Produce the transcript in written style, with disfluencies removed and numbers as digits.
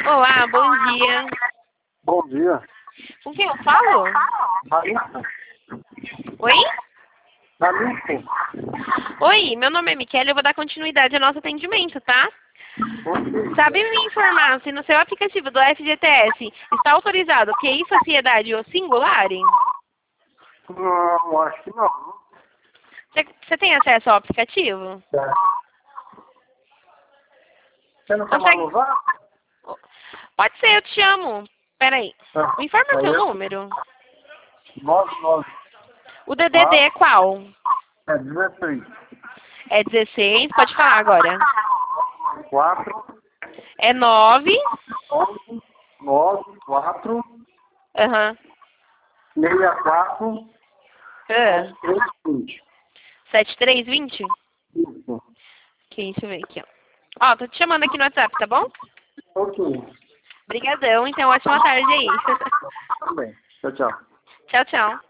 Olá, bom dia. Bom dia. Com quem eu falo? Maluco? Oi? Maluco? Oi, meu nome é Michele e eu vou dar continuidade ao nosso atendimento, tá? Ok. Sabe me informar se no seu aplicativo do FGTS está autorizado QI, sociedade ou singular? Não, acho que não. Você tem acesso ao aplicativo? É. Você não quer Consegue? maluvar? Pode ser, eu te chamo. Peraí. Me informa seu número. 99. O DDD é qual? É 16. É 16, pode falar agora. 4, É 9. 11, 9, 4, Aham. 64, Ah, 3, 20. 7320? Isso. Ok, deixa eu ver aqui, ó. Ó, tô te chamando aqui no WhatsApp, tá bom? Ok. Obrigadão, então ótima tarde aí. Também. Tchau, tchau. Tchau, tchau.